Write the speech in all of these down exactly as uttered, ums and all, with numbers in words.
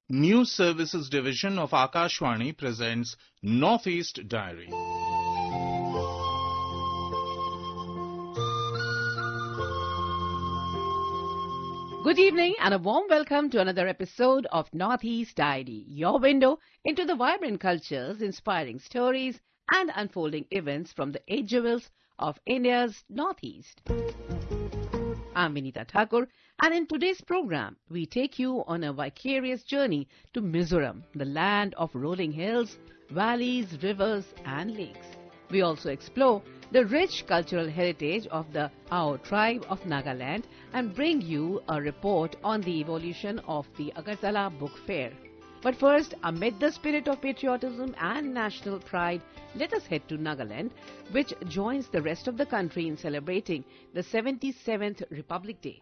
News Services Division of Akashvani presents Northeast Diary. Good evening and a warm welcome to another episode of Northeast Diary, your window into the vibrant cultures, inspiring stories and unfolding events from the eight jewels of India's Northeast. I'm Vinita Thakur, and in today's program, we take you on a vicarious journey to Mizoram, the land of rolling hills, valleys, rivers and lakes. We also explore the rich cultural heritage of the Ao tribe of Nagaland and bring you a report on the evolution of the Agartala Book Fair. But first, amid the spirit of patriotism and national pride, let us head to Nagaland, which joins the rest of the country in celebrating the seventy-seventh Republic Day.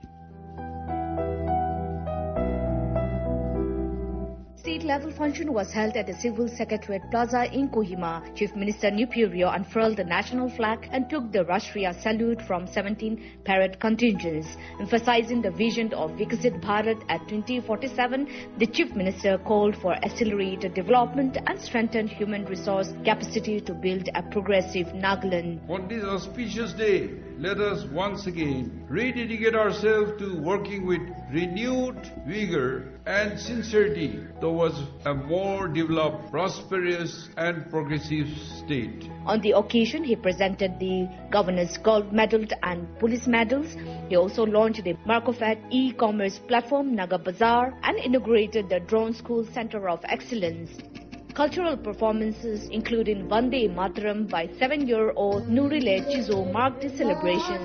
State-level function was held at the Civil Secretariat Plaza in Kohima. Chief Minister Nupirio unfurled the national flag and took the Rashtriya salute from seventeen parade contingents. Emphasizing the vision of Viksit Bharat at twenty forty-seven, the Chief Minister called for accelerated development and strengthened human resource capacity to build a progressive Nagaland. On this auspicious day, let us once again rededicate ourselves to working with renewed vigor and sincerity towards a more developed, prosperous and progressive state. On the occasion, he presented the Governor's Gold Medal and Police Medals. He also launched the Markofat e-commerce platform Naga Bazaar and inaugurated the Drone School Center of Excellence. Cultural performances, including Vande Mataram by seven-year-old Nurile Chizo, marked the celebration.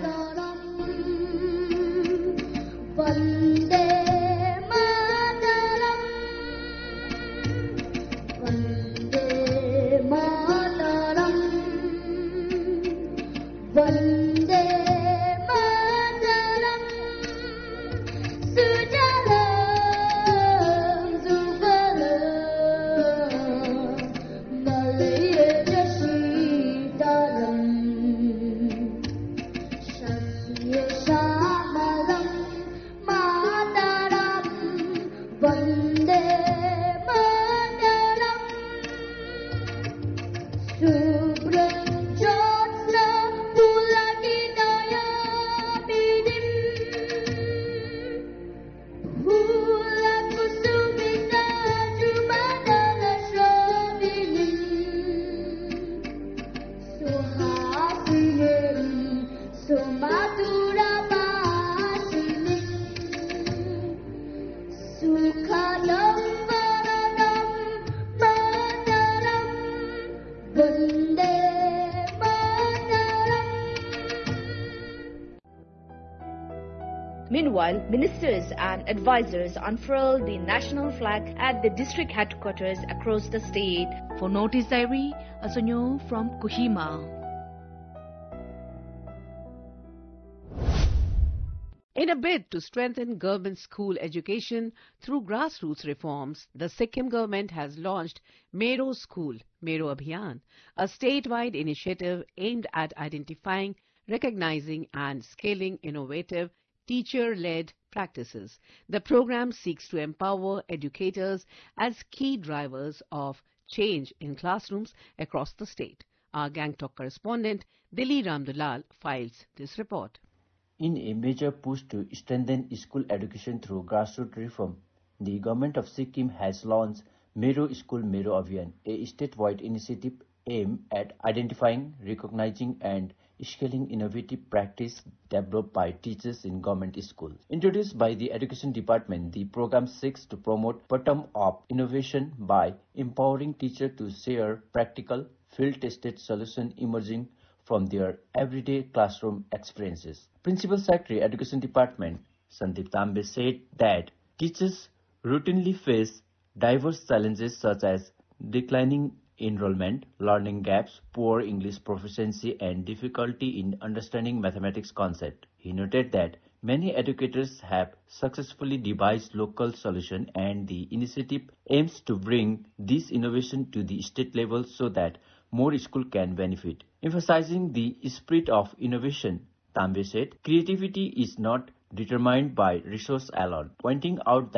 Meanwhile, ministers and advisors unfurled the national flag at the district headquarters across the state. For Northeast Diary, Asonyo from Kohima. In a bid to strengthen government school education through grassroots reforms, the Sikkim government has launched Mero School, Mero Abhiyan, a statewide initiative aimed at identifying, recognizing and scaling innovative teacher-led practices. The program seeks to empower educators as key drivers of change in classrooms across the state. Our Gangtok correspondent, Dilli Ramdulal, files this report. In a major push to strengthen school education through grassroots reform, the government of Sikkim has launched Mero School Mero Abhiyan, a statewide initiative aimed at identifying, recognizing and scaling innovative practice developed by teachers in government schools. Introduced by the Education Department, the program seeks to promote bottom-up innovation by empowering teachers to share practical, field-tested solutions emerging from their everyday classroom experiences. Principal Secretary, Education Department, Sandeep Tambe said that teachers routinely face diverse challenges such as declining enrollment, learning gaps, poor English proficiency, and difficulty in understanding mathematics concept. He noted that many educators have successfully devised local solutions, and the initiative aims to bring this innovation to the state level so that more schools can benefit. Emphasizing the spirit of innovation, Tambe said, creativity is not determined by resource alone, pointing out that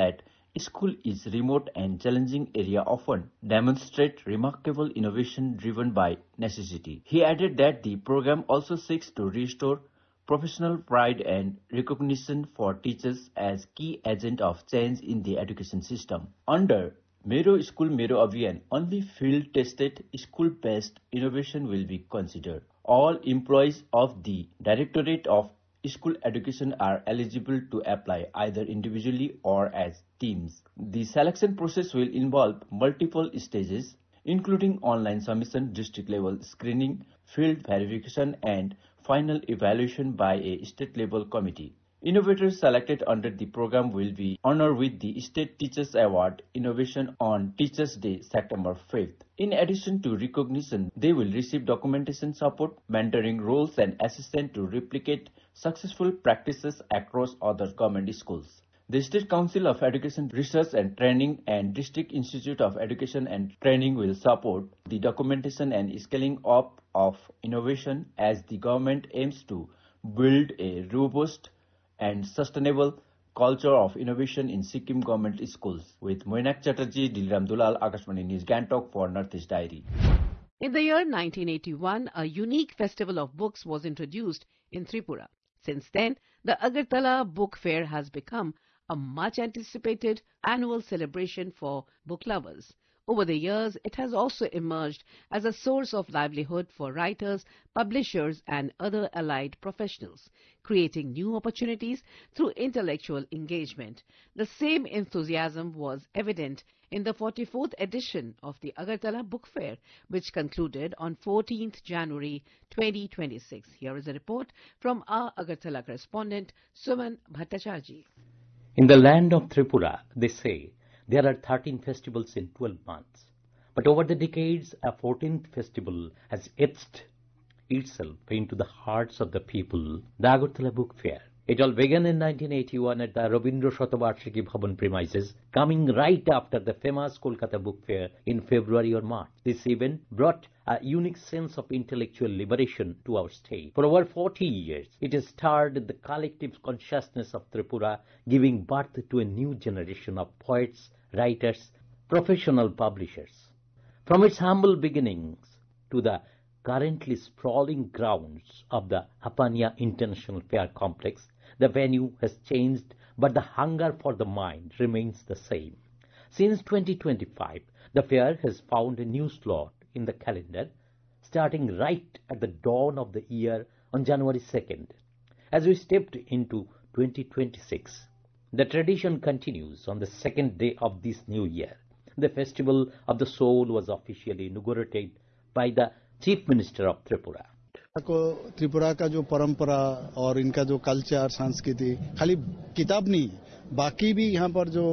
School is remote and challenging area often demonstrate remarkable innovation driven by necessity. He added that the program also seeks to restore professional pride and recognition for teachers as key agent of change in the education system. Under Mero School Mero Abhiyan, only field-tested, school-based innovation will be considered. All employees of the Directorate of School Education are eligible to apply either individually or as teams. The selection process will involve multiple stages, including online submission, district-level screening, field verification, and final evaluation by a state-level committee. Innovators selected under the program will be honored with the State Teachers Award Innovation on Teachers' Day, September fifth. In addition to recognition, they will receive documentation support, mentoring roles, and assistance to replicate successful practices across other government schools. The State Council of Education Research and Training and District Institute of Education and Training will support the documentation and scaling up of innovation as the government aims to build a robust and sustainable culture of innovation in Sikkim government schools. With Moinak Chatterjee, Dilram Dulal, Akashvani News, Gangtok for Northeast Diary. In the year nineteen eighty-one, a unique festival of books was introduced in Tripura. Since then, the Agartala Book Fair has become a much-anticipated annual celebration for book lovers. Over the years, it has also emerged as a source of livelihood for writers, publishers, and other allied professionals, creating new opportunities through intellectual engagement. The same enthusiasm was evident in the forty-fourth edition of the Agartala Book Fair, which concluded on fourteenth January twenty twenty-six. Here is a report from our Agartala correspondent, Suman Bhattacharjee. In the land of Tripura, they say, there are thirteen festivals in twelve months. But over the decades, a fourteenth festival has etched itself into the hearts of the people, the Agartala Book Fair. It all began in nineteen eighty-one at the Rabindra Shatavarshiki Bhavan premises, coming right after the famous Kolkata Book Fair in February or March. This event brought a unique sense of intellectual liberation to our state. For over forty years, it has stirred the collective consciousness of Tripura, giving birth to a new generation of poets, writers, professional publishers. From its humble beginnings to the currently sprawling grounds of the Hapania International Fair Complex, the venue has changed, but the hunger for the mind remains the same. Since twenty twenty-five, the fair has found a new slot in the calendar, starting right at the dawn of the year on January second. As we stepped into twenty twenty-six, the tradition continues on the second day of this new year. The Festival of the Soul was officially inaugurated by the Chief Minister of Tripura. को त्रिपुरा का जो परंपरा और इनका जो culture संस्कृति खाली किताब नहीं, बाकी भी यहाँ पर जो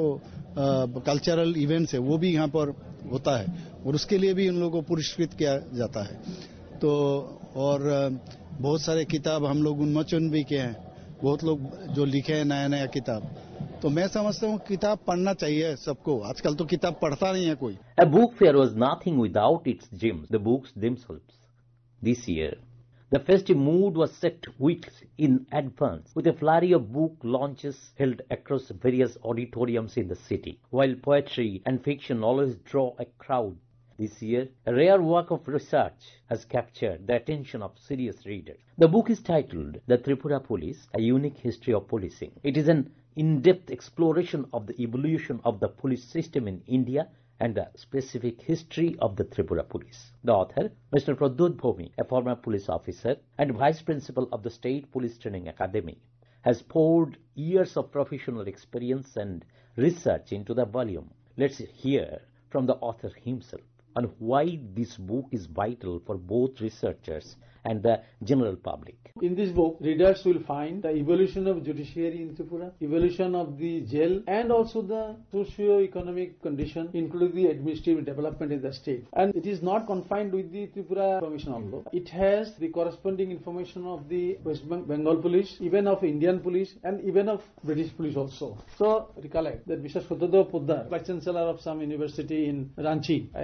कल्चरल इवेंट्स है वो भी यहाँ पर होता है और उसके लिए भी उन लोगों को पुरस्कृत किया जाता है. तो और बहुत सारे किताब हम लोग उन्मोचन भी किए हैं, बहुत लोग जो लिखे हैं नया नया किताब. तो मैं समझता हूँ किताब पढ़ना चाहिए सबको. आजकल तो किताब पढ़ता नहीं है कोई. A book fair was nothing without its gems, the books themselves. This year, the festive mood was set weeks in advance, with a flurry of book launches held across various auditoriums in the city. While poetry and fiction always draw a crowd, this year, a rare work of research has captured the attention of serious readers. The book is titled The Tripura Police, A Unique History of Policing. It is an in-depth exploration of the evolution of the police system in India and the specific history of the Tripura Police. The author, Mister Pradyut Bhomi, a former police officer and Vice Principal of the State Police Training Academy, has poured years of professional experience and research into the volume. Let's hear from the author himself on why this book is vital for both researchers and the general public. In this book, readers will find the evolution of judiciary in Tripura, evolution of the jail, and also the socio-economic condition, including the administrative development in the state. And it is not confined with the Tripura information only. It has the corresponding information of the West Bengal Police, even of Indian Police, and even of British Police also. So, recollect that Mister Sotadeo Poddar, Vice Chancellor of some university in Ranchi, I am in contact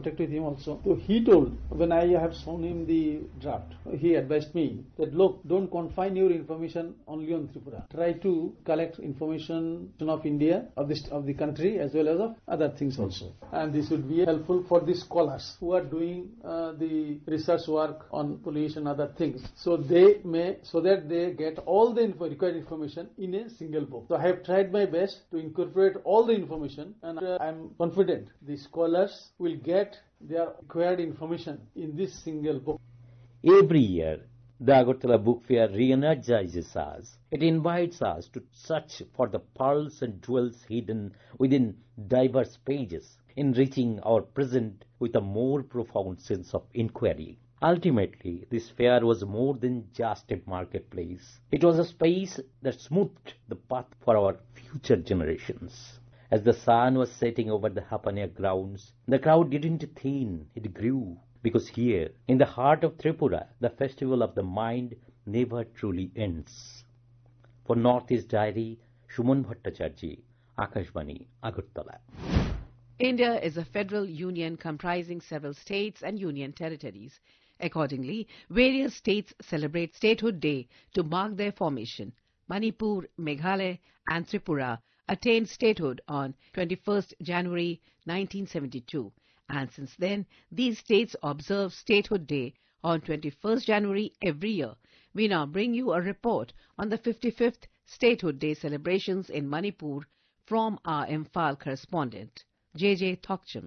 contact with him also. So he told, when I have shown him the draft, he advised me that look, don't confine your information only on Tripura. Try to collect information of India, of this of the country, as well as of other things also. And this would be helpful for the scholars who are doing uh, the research work on police and other things. So they may, so that they get all the info, required information in a single book. So I have tried my best to incorporate all the information, and uh, I am confident the scholars will get their required information in this single book. Every year, the Agartala Book Fair re-energizes us. It invites us to search for the pearls and jewels hidden within diverse pages, enriching our present with a more profound sense of inquiry. Ultimately, this fair was more than just a marketplace. It was a space that smoothed the path for our future generations. As the sun was setting over the Hapania grounds, the crowd didn't thin, it grew. Because here, in the heart of Tripura, the festival of the mind never truly ends. For Northeast Diary, Shuman Bhattacharjee, Akashvani, Agartala. India is a federal union comprising several states and union territories. Accordingly, various states celebrate Statehood Day to mark their formation. Manipur, Meghalaya and Tripura attained statehood on twenty-first January nineteen seventy-two. And since then, these states observe Statehood Day on twenty-first January every year. We now bring you a report on the fifty-fifth Statehood Day celebrations in Manipur from our Imphal correspondent, J J Thokcham.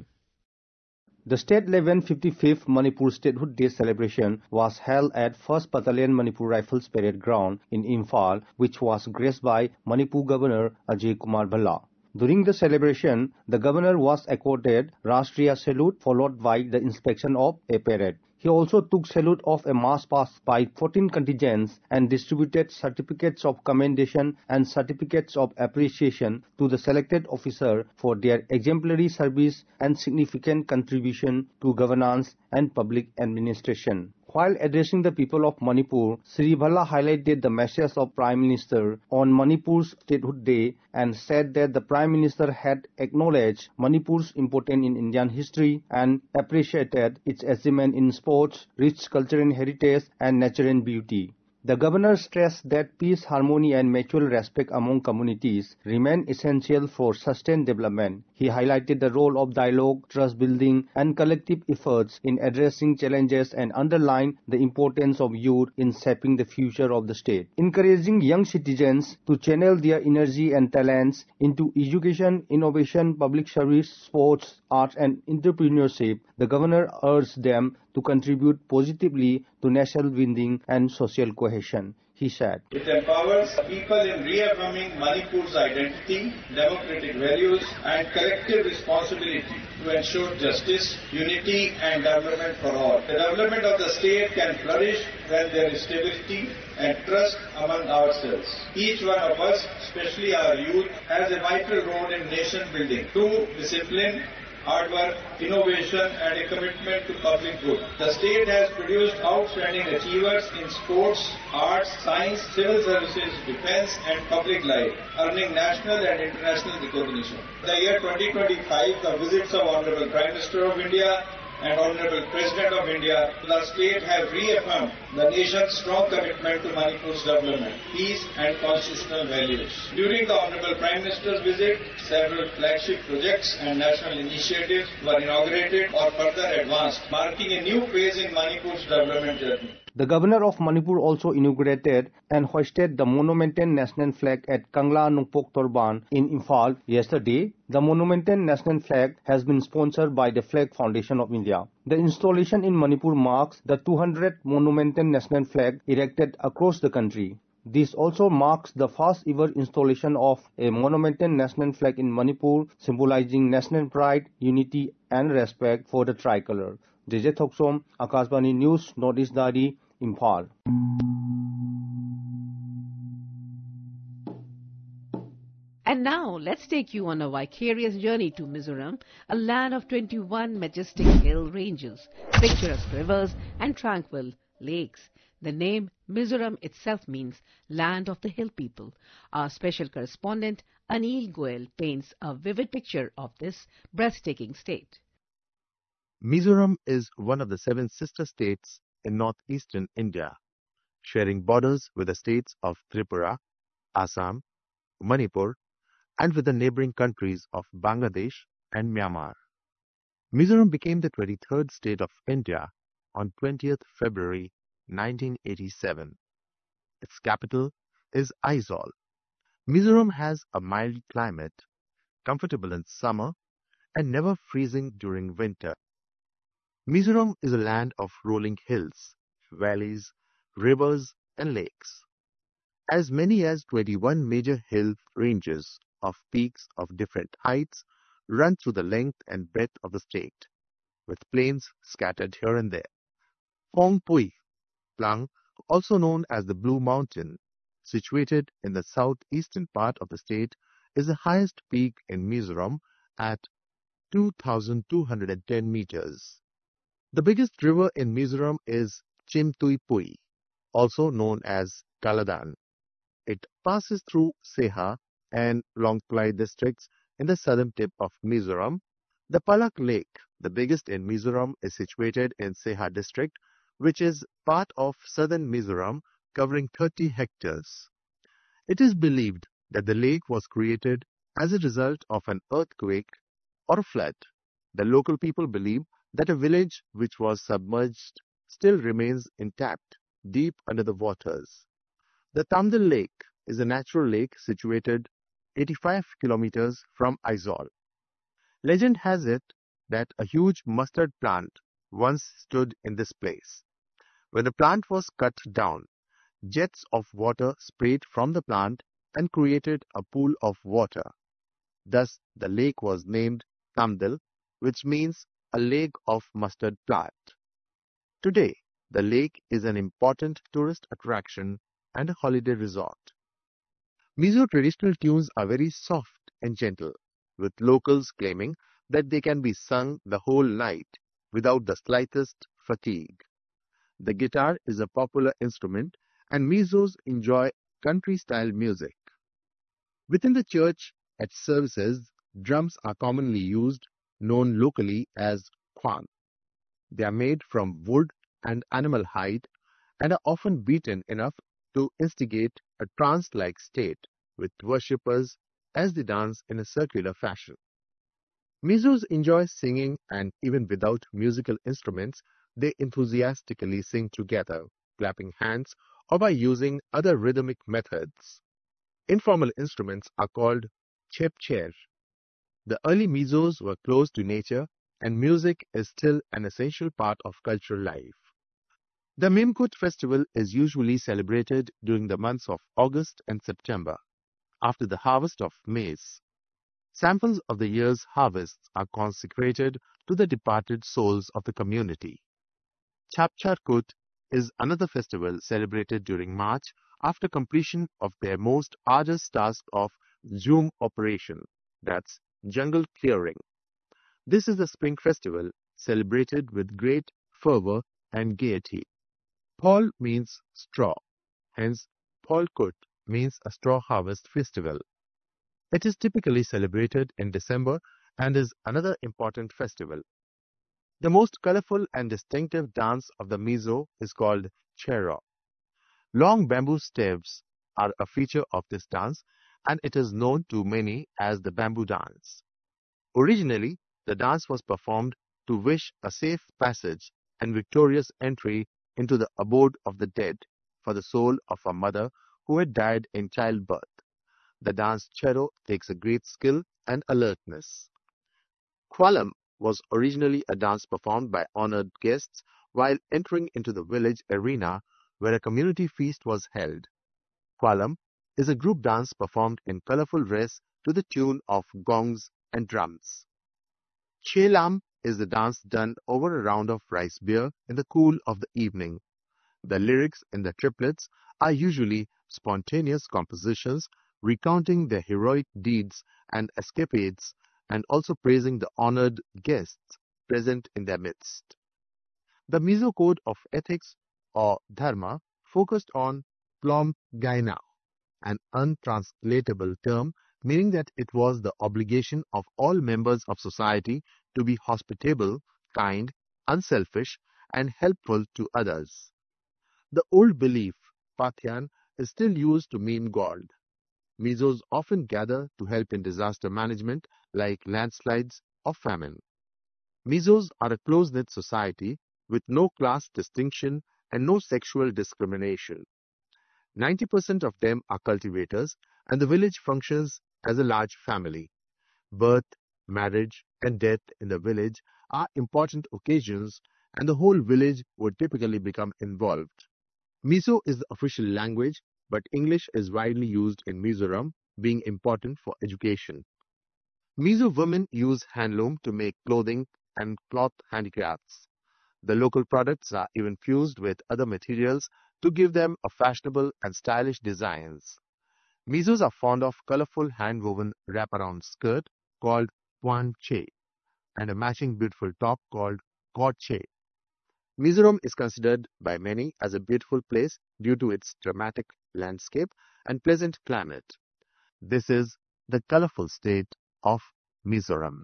The state-level fifty-fifth Manipur Statehood Day celebration was held at first Battalion Manipur Rifles Parade Ground in Imphal, which was graced by Manipur Governor Ajay Kumar Bhalla. During the celebration, the governor was accorded Rashtriya Salute followed by the inspection of a parade. He also took salute of a mass past by fourteen contingents and distributed certificates of commendation and certificates of appreciation to the selected officer for their exemplary service and significant contribution to governance and public administration. While addressing the people of Manipur, Shri Bhalla highlighted the message of Prime Minister on Manipur's Statehood Day and said that the Prime Minister had acknowledged Manipur's importance in Indian history and appreciated its achievement in sports, rich cultural heritage and natural beauty. The governor stressed that peace, harmony and mutual respect among communities remain essential for sustained development. He highlighted the role of dialogue, trust building and collective efforts in addressing challenges and underlined the importance of youth in shaping the future of the state. Encouraging young citizens to channel their energy and talents into education, innovation, public service, sports, arts and entrepreneurship, the governor urged them to contribute positively to national well-being and social cohesion. He said, "It empowers people in reaffirming Manipur's identity, democratic values and collective responsibility to ensure justice, unity and development for all. The development of the state can flourish when there is stability and trust among ourselves. Each one of us, especially our youth, has a vital role in nation building through discipline, hard work, innovation and a commitment to public good. The state has produced outstanding achievers in sports, arts, science, civil services, defense and public life, earning national and international recognition. The year twenty twenty-five, the visits of Honorable Prime Minister of India and Honorable President of India to the state have reaffirmed the nation's strong commitment to Manipur's development, peace and constitutional values. During the Honorable Prime Minister's visit, several flagship projects and national initiatives were inaugurated or further advanced, marking a new phase in Manipur's development journey. The governor of Manipur also inaugurated and hoisted the monumental national flag at Kangla Nungpok Torban in Imphal yesterday. The monumental national flag has been sponsored by the Flag Foundation of India. The installation in Manipur marks the two hundredth monumental national flag erected across the country. This also marks the first ever installation of a monumental national flag in Manipur, symbolizing national pride, unity and respect for the tricolor. J J Thoksom, Akashvani News, Northeast Diary, Imphal. And now, let's take you on a vicarious journey to Mizoram, a land of twenty-one majestic hill ranges, picturesque rivers and tranquil lakes. The name Mizoram itself means land of the hill people. Our special correspondent Anil Goel paints a vivid picture of this breathtaking state. Mizoram is one of the seven sister states in northeastern India, sharing borders with the states of Tripura, Assam, Manipur, and with the neighboring countries of Bangladesh and Myanmar. Mizoram became the twenty-third state of India on twentieth February nineteen eighty-seven. Its capital is Aizawl. Mizoram has a mild climate, comfortable in summer and never freezing during winter. Mizoram is a land of rolling hills, valleys, rivers and lakes. As many as twenty-one major hill ranges of peaks of different heights run through the length and breadth of the state, with plains scattered here and there. Phong Pui, Plang, also known as the Blue Mountain, situated in the southeastern part of the state, is the highest peak in Mizoram at two thousand two hundred ten meters. The biggest river in Mizoram is Chimtui Pui, also known as Kaladan. It passes through Seha and Longklai districts in the southern tip of Mizoram. The Palak Lake, the biggest in Mizoram, is situated in Seha district, which is part of southern Mizoram, covering thirty hectares. It is believed that the lake was created as a result of an earthquake or a flood. The local people believe that a village which was submerged still remains intact deep under the waters. The Tamdil Lake is a natural lake situated eighty-five kilometers from Aizawl. Legend has it that a huge mustard plant once stood in this place. When the plant was cut down, jets of water sprayed from the plant and created a pool of water. Thus, the lake was named Tamdil, which means a lake of mustard plant. Today, the lake is an important tourist attraction and a holiday resort. Mizo traditional tunes are very soft and gentle, with locals claiming that they can be sung the whole night without the slightest fatigue. The guitar is a popular instrument and Mizos enjoy country-style music. Within the church, at services, drums are commonly used, known locally as khwan. They are made from wood and animal hide and are often beaten enough to instigate a trance-like state with worshippers as they dance in a circular fashion. Mizos enjoy singing, and even without musical instruments, they enthusiastically sing together, clapping hands or by using other rhythmic methods. Informal instruments are called chepcher. The early Mizos were close to nature, and music is still an essential part of cultural life. The Mimkut festival is usually celebrated during the months of August and September, after the harvest of maize. Samples of the year's harvests are consecrated to the departed souls of the community. Chapchar Kut is another festival celebrated during March after completion of their most arduous task of Zoom operation, that's jungle clearing. This is the spring festival celebrated with great fervor and gaiety. Paul means straw, hence Paul Kut means a straw harvest festival. It is typically celebrated in December and is another important festival. The most colorful and distinctive dance of the Mizo is called Chero. Long bamboo staves are a feature of this dance, and it is known to many as the bamboo dance. Originally, the dance was performed to wish a safe passage and victorious entry into the abode of the dead for the soul of a mother who had died in childbirth. The dance Chero takes a great skill and alertness. Khwalam was originally a dance performed by honored guests while entering into the village arena where a community feast was held. Khwalam is a group dance performed in colorful dress to the tune of gongs and drums. Chelam is the dance done over a round of rice beer in the cool of the evening. The lyrics in the triplets are usually spontaneous compositions recounting their heroic deeds and escapades, and also praising the honored guests present in their midst. The Mizo Code of Ethics, or Dharma, focused on Plom Gaina, an untranslatable term meaning that it was the obligation of all members of society to be hospitable, kind, unselfish, and helpful to others. The old belief, Pathian, is still used to mean God. Mizos often gather to help in disaster management like landslides or famine. Mizos are a close-knit society with no class distinction and no sexual discrimination. ninety percent of them are cultivators, and the village functions as a large family. Birth, marriage, and death in the village are important occasions, and the whole village would typically become involved. Mizo is the official language, but English is widely used in Mizoram, being important for education. Mizo women use handloom to make clothing and cloth handicrafts. The local products are even fused with other materials to give them a fashionable and stylish designs. Mizos are fond of colorful hand-woven wraparound skirt called puan che and a matching beautiful top called kod che. Mizoram is considered by many as a beautiful place due to its dramatic landscape and pleasant climate. This is the colorful state of Mizoram.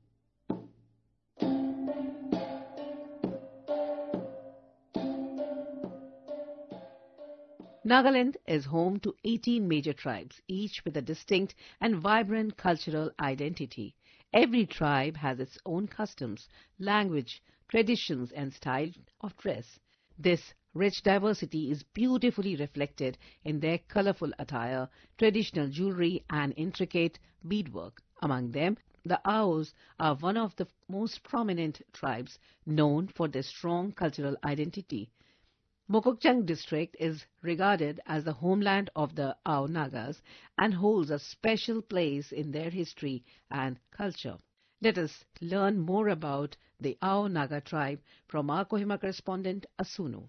Nagaland is home to eighteen major tribes, each with a distinct and vibrant cultural identity. Every tribe has its own customs, language, traditions, and style of dress. This rich diversity is beautifully reflected in their colorful attire, traditional jewelry, and intricate beadwork. Among them, the Aos are one of the most prominent tribes known for their strong cultural identity. Mokokchung district is regarded as the homeland of the Ao Nagas and holds a special place in their history and culture. Let us learn more about the Ao Naga tribe from our Kohima correspondent Asunu.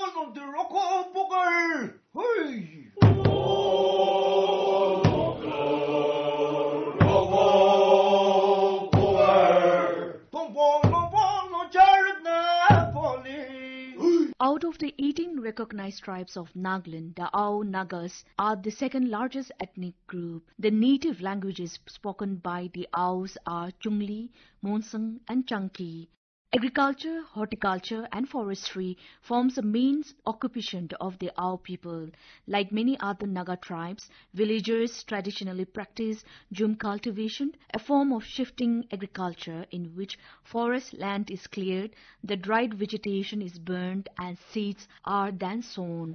Out of the eighteen recognized tribes of Nagaland, the Ao Nagas are the second largest ethnic group. The native languages spoken by the Aos are Chungli, Monsang, and Changki. Agriculture, horticulture, and forestry forms the main occupation of the Ao people. Like many other Naga tribes, villagers traditionally practice jhum cultivation, a form of shifting agriculture in which forest land is cleared, the dried vegetation is burned, and seeds are then sown.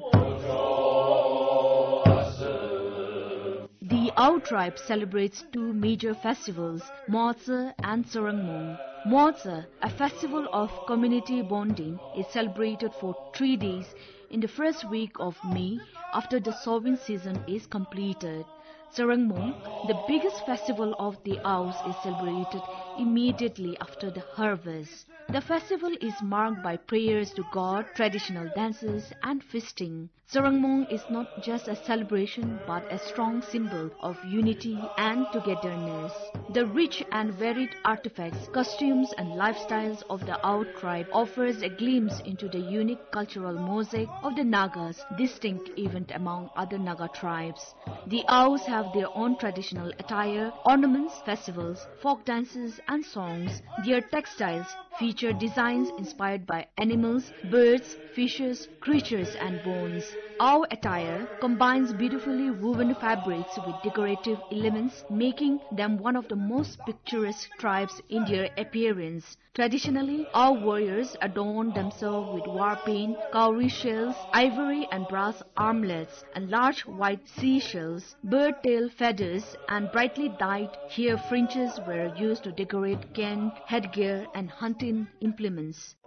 The Ao tribe celebrates two major festivals, Motsa and Sarangmong. Motsa, a festival of community bonding, is celebrated for three days in the first week of May after the sowing season is completed. Sarangmong, the biggest festival of the Aos, is celebrated immediately after the harvest. The festival is marked by prayers to God, traditional dances, and feasting. Sarangmong is not just a celebration but a strong symbol of unity and togetherness. The rich and varied artifacts, costumes, and lifestyles of the Ao tribe offers a glimpse into the unique cultural mosaic of the Nagas, distinct even among other Naga tribes. The Aos have their own traditional attire, ornaments, festivals, folk dances, and songs. Their textiles feature designs inspired by animals, birds, fishes, creatures, and bones. Our attire combines beautifully woven fabrics with decorative elements, making them one of the most picturesque tribes in their appearance. Traditionally, our warriors adorn themselves with war paint, cowrie shells, ivory and brass armlets, and large white seashells. Bird tail feathers and brightly dyed hair fringes were used to decorate cane, headgear, and hunting implements.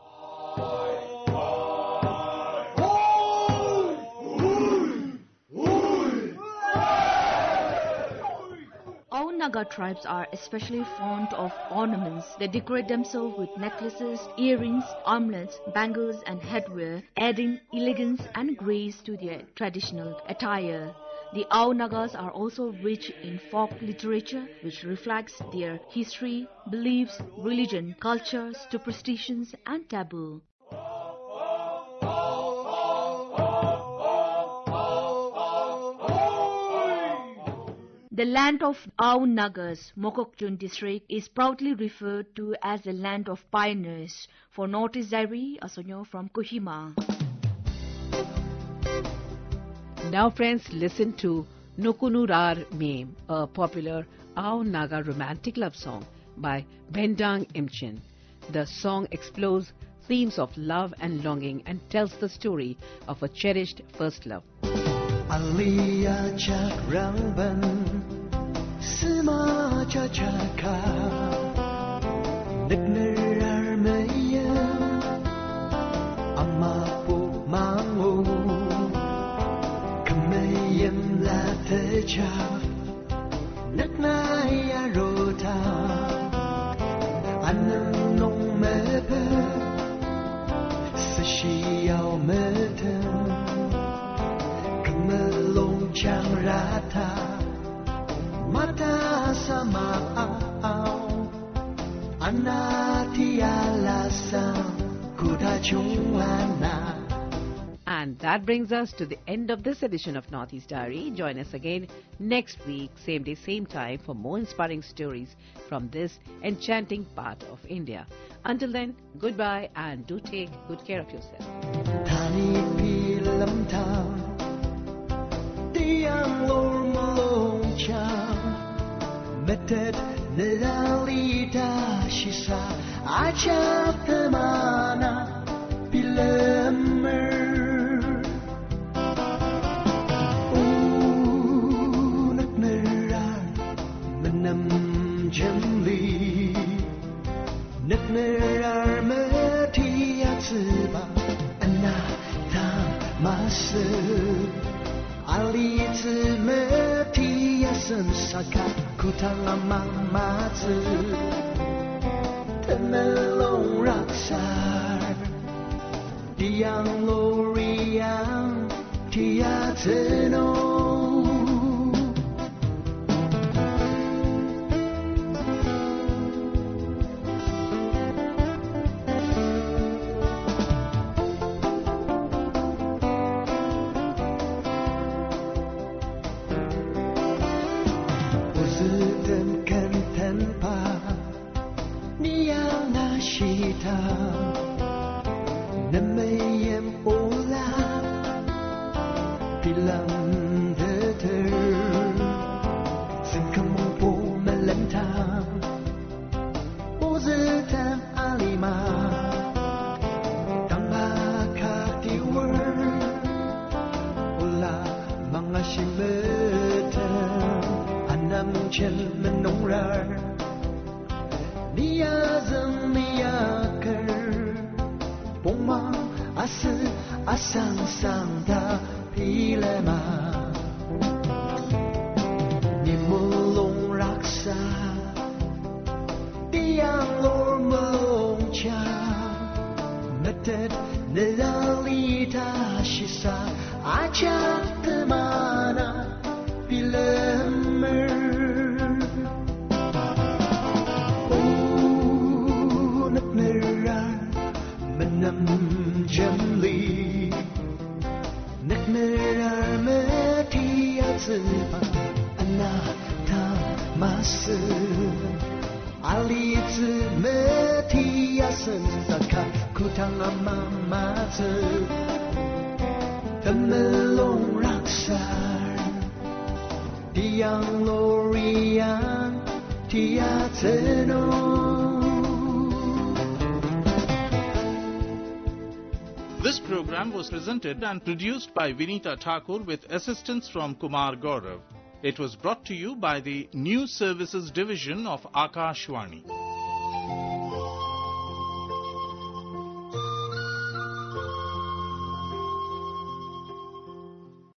All Naga tribes are especially fond of ornaments. They decorate themselves with necklaces, earrings, armlets, bangles, and headwear, adding elegance and grace to their traditional attire. The Ao Nagas are also rich in folk literature, which reflects their history, beliefs, religion, culture, superstitions, and taboo. The land of Ao Nagas, Mokokchung district, is proudly referred to as the land of pioneers. For Northeast Diary, Asonyo from Kohima. Now friends, listen to Nukunurar Meme, a popular Ao Naga romantic love song by Bendang Imchin. The song explores themes of love and longing and tells the story of a cherished first love. Alia Chakramban Sima Chachaka Nikner Mayam Amapu Mangu Kamayam Latecha Niknaya Rota Anung Mepe Sashiyao Metem Kamalong Chang Rata Mata Sama Ao Anati Alasam Kuda Chungwana. And that brings us to the end of this edition of Northeast Diary. Join us again next week, same day, same time, for more inspiring stories from this enchanting part of India. Until then, goodbye and do take good care of yourself. Tani Pilam Town Diang Lor Malong Cham Metet Nidalita Shisa Achap Temana Pilamer Nam Jemli Nikner Meti Atsuba Anata Masu Ali Meti Asan Saka Kutanga Mamatsu Temelong Raksar Diang Loriang Tiateno. Asang Santa Pilema Nimulong Raksa Diang Lor Malong Cha Metet Nilalita Shisa Achak Temana Pilemer Oh Nakmerar Menam Jamli Nikner Meti Atsuba Anata Masu Ali Meti Asan Saka Kutanga Mamatsu Temelong Raksar Diang Loriang Tiateno. This program was presented and produced by Vinita Thakur with assistance from Kumar Gaurav. It was brought to you by the News Services Division of Akashvani.